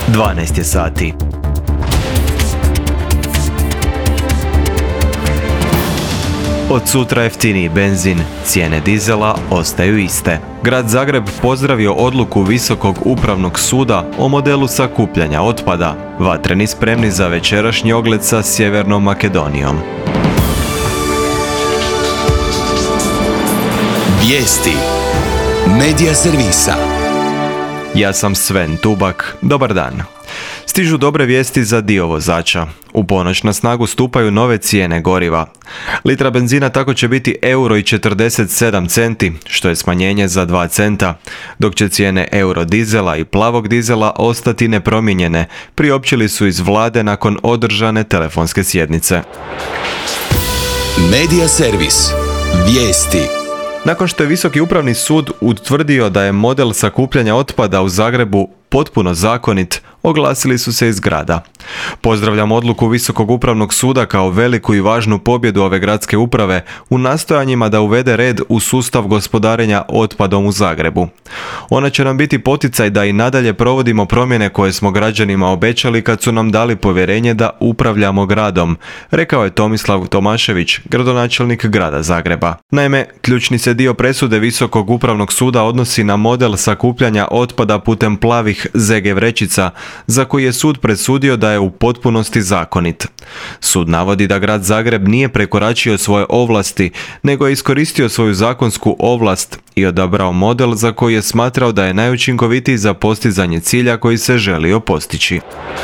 12 je sati. Od sutra jeftiniji benzin, cijene dizela ostaju iste. Grad Zagreb pozdravio odluku Visokog upravnog suda o modelu sakupljanja otpada. Vatreni spremni za večerašnji ogled sa Sjevernom Makedonijom. Vijesti Medija servisa. Ja sam Sven Tubak. Dobar dan. Stižu dobre vijesti za dio vozača. U ponoć na snagu stupaju nove cijene goriva. Litra benzina tako će biti €1,47, što je smanjenje za 2 centa, dok će cijene eurodizela i plavog dizela ostati nepromijenjene, priopćili su iz vlade nakon održane telefonske sjednice. Medija servis. Vijesti. Nakon što je Visoki upravni sud utvrdio da je model sakupljanja otpada u Zagrebu potpuno zakonit, oglasili su se iz grada. Pozdravljam odluku Visokog upravnog suda kao veliku i važnu pobjedu ove gradske uprave u nastojanjima da uvede red u sustav gospodarenja otpadom u Zagrebu. Ona će nam biti poticaj da i nadalje provodimo promjene koje smo građanima obećali kad su nam dali povjerenje da upravljamo gradom, rekao je Tomislav Tomašević, gradonačelnik grada Zagreba. Naime, ključni se dio presude Visokog upravnog suda odnosi na model sakupljanja otpada putem plavih ZG vrećica, za koji je sud presudio da je u potpunosti zakonit. Sud navodi da grad Zagreb nije prekoračio svoje ovlasti, nego je iskoristio svoju zakonsku ovlast i odabrao model za koji je smatrao da je najučinkovitiji za postizanje cilja koji se želio postići.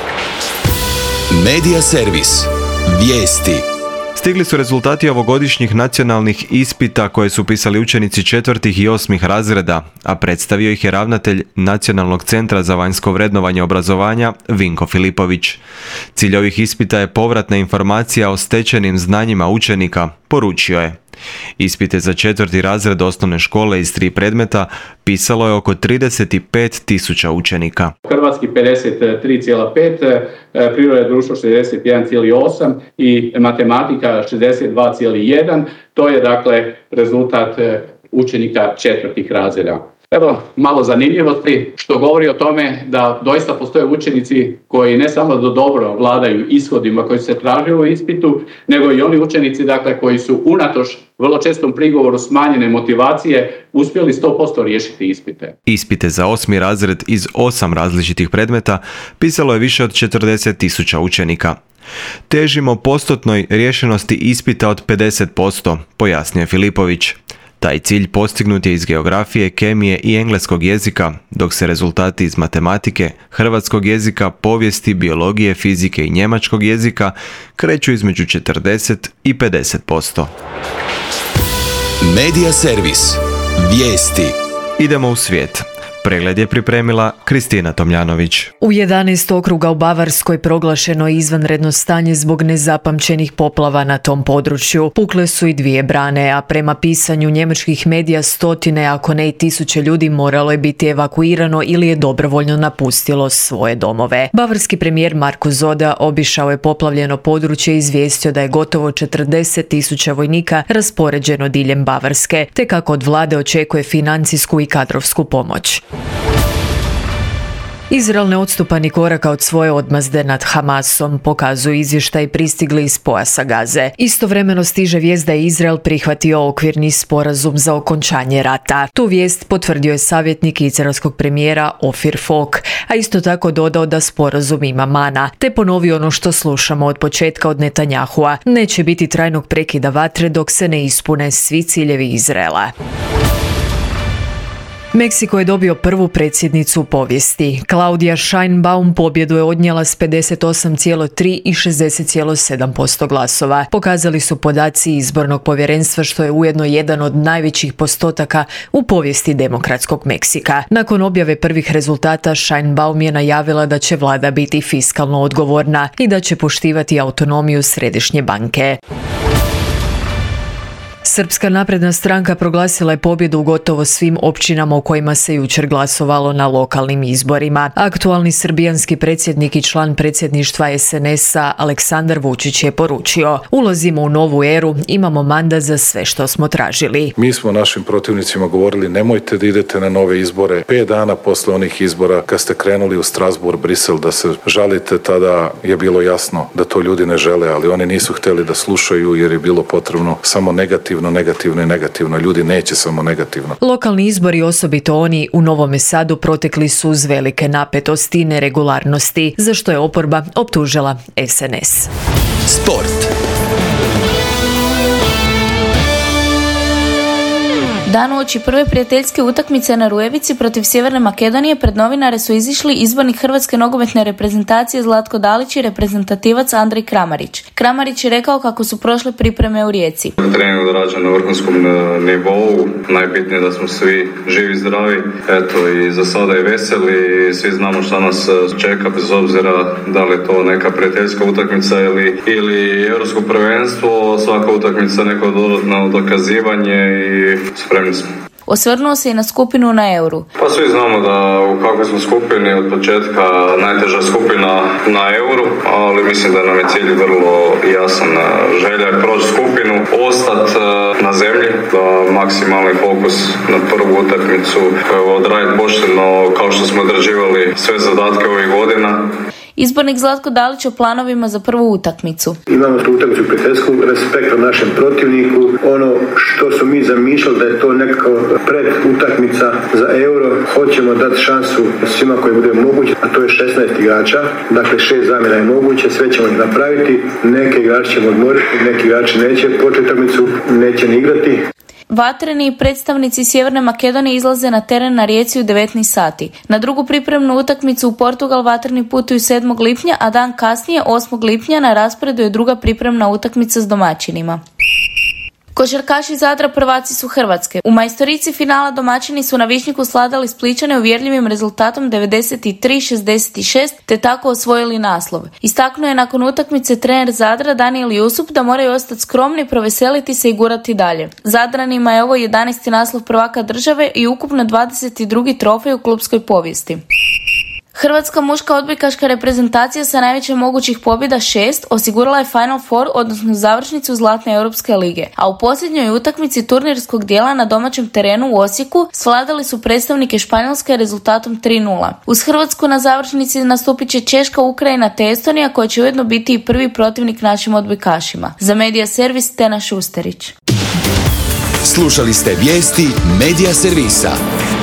Medija servis. Vijesti. Stigli su rezultati ovogodišnjih nacionalnih ispita koje su pisali učenici 4. i 8. razreda, a predstavio ih je ravnatelj Nacionalnog centra za vanjsko vrednovanje obrazovanja Vinko Filipović. Cilj ovih ispita je povratna informacija o stečenim znanjima učenika, poručio je. Ispite za 4. razred osnovne škole iz 3 predmeta pisalo je oko 35.000 učenika. Hrvatski 53,5, priroda i društvo 61,8 i matematika 62,1. To je dakle rezultat učenika 4. razreda. Evo malo zanimljivosti što govori o tome da doista postoje učenici koji ne samo da dobro vladaju ishodima koji se tražili u ispitu, nego i oni učenici dakle koji su unatoč vrlo čestom prigovoru smanjene motivacije uspjeli 100% riješiti ispite. Ispite za 8. razred iz 8 različitih predmeta pisalo je više od 40.000 učenika. Težimo postotnoj riješenosti ispita od 50%, pojasnio je Filipović. Taj cilj postignut je iz geografije, kemije i engleskog jezika, dok se rezultati iz matematike, hrvatskog jezika, povijesti, biologije, fizike i njemačkog jezika kreću između 40 i 50%. Medija servis. Vijesti. Idemo u svijet. Pregled je pripremila Kristina Tomljanović. U 11 okruga u Bavarskoj proglašeno je izvanredno stanje zbog nezapamćenih poplava na tom području. Pukle su i 2 brane, a prema pisanju njemačkih medija stotine, ako ne i tisuće ljudi moralo je biti evakuirano ili je dobrovoljno napustilo svoje domove. Bavarski premijer Marko Zoda obišao je poplavljeno područje i izvijestio da je gotovo 40.000 vojnika raspoređeno diljem Bavarske, te kako od vlade očekuje financijsku i kadrovsku pomoć. Izrael ne odstupa ni koraka od svoje odmazde nad Hamasom, pokazuju izvještaji pristigli iz pojasa Gaze. Istovremeno stiže vijest da je Izrael prihvatio okvirni sporazum za okončanje rata. Tu vijest potvrdio je savjetnik izraelskog premijera Ofir Falk, a isto tako dodao da sporazum ima mana, te ponovio ono što slušamo od početka od Netanjahua. Neće biti trajnog prekida vatre dok se ne ispune svi ciljevi Izraela. Meksiko je dobio prvu predsjednicu u povijesti. Claudia Sheinbaum pobjedu je odnijela s 58,3 i 60,7% glasova. Pokazali su podaci izbornog povjerenstva, što je ujedno jedan od najvećih postotaka u povijesti demokratskog Meksika. Nakon objave prvih rezultata, Sheinbaum je najavila da će vlada biti fiskalno odgovorna i da će poštivati autonomiju središnje banke. Srpska napredna stranka proglasila je pobjedu u gotovo svim općinama u kojima se jučer glasovalo na lokalnim izborima. Aktualni srbijanski predsjednik i član predsjedništva SNS-a Aleksandar Vučić je poručio: ulazimo u novu eru, imamo mandat za sve što smo tražili. Mi smo našim protivnicima govorili nemojte da idete na nove izbore. 5 dana posle onih izbora kad ste krenuli u Strasbourg, Brisel da se žalite, tada je bilo jasno da to ljudi ne žele, ali oni nisu hteli da slušaju jer je bilo potrebno samo negativno. Ljudi neće samo negativno. Lokalni izbori, osobito oni u Novome Sadu, protekli su uz velike napetosti i neregularnosti, za što je oporba optužila SNS. Sport. Dan uoči prve prijateljske utakmice na Rujevici protiv Sjeverne Makedonije pred novinare su izišli izbornik Hrvatske nogometne reprezentacije Zlatko Dalić i reprezentativac Andrej Kramarić. Kramarić je rekao kako su prošle pripreme u Rijeci. Trening dorađen na vrhunskom nivou, najbitnije da smo svi živi i zdravi. Eto, i za sada je veseli, svi znamo šta nas čeka, bez obzira da li je to neka prijateljska utakmica ili europsko prvenstvo, svaka utakmica neko dodatno dokazivanje i spremni smo. Osvrnuo se i na skupinu na Euru. Pa svi znamo da u kakvoj smo skupini od početka najteža skupina na Euru, ali mislim da nam je cilj vrlo jasan. Želja je proći skupinu, ostati na zemlji, da maksimalni fokus na prvu utakmicu odraditi pošteno kao što smo odrađivali sve zadatke ovih godina. Izbornik Zlatko Dalić o planovima za prvu utakmicu. Imamo tu utakmicu prijateljsku, respekt od našem protivniku. Ono što su mi zamišljali da je to nekako pred utakmica za Euro, hoćemo dati šansu svima koji bude moguće, a to je 16 igrača. Dakle, 6 zamjena je moguće, sve ćemo ih napraviti. Neke igrači ćemo odmoriti, neki igrači neće početi utakmicu, neće ni igrati. Vatreni predstavnici Sjeverne Makedonije izlaze na teren na Rijeci u 19 sati. Na drugu pripremnu utakmicu u Portugal vatreni putuju 7. lipnja, a dan kasnije, 8. lipnja, na rasporedu je druga pripremna utakmica s domaćinima. Košarkaši Zadra prvaci su Hrvatske. U majstorici finala domaćini su na Višnjiku sladali Splićane uvjerljivim rezultatom 93-66 te tako osvojili naslov. Istaknuo je nakon utakmice trener Zadra Daniel Jusup da moraju ostati skromni, proveseliti se i gurati dalje. Zadranima je ovo 11. naslov prvaka države i ukupno 22. trofej u klupskoj povijesti. Hrvatska muška odbojkaška reprezentacija sa najveće mogućih pobjeda 6 osigurala je Final Four, odnosno završnicu Zlatne Europske lige, a u posljednjoj utakmici turnirskog dijela na domaćem terenu u Osijeku svladali su predstavnike Španjolske rezultatom 3:0. Uz Hrvatsku na završnici nastupit će Češka, Ukrajina te Estonija, koja će ujedno biti i prvi protivnik našim odbojkašima. Za Medija Servis Tena Šusterić. Slušali ste vijesti Medija Servisa.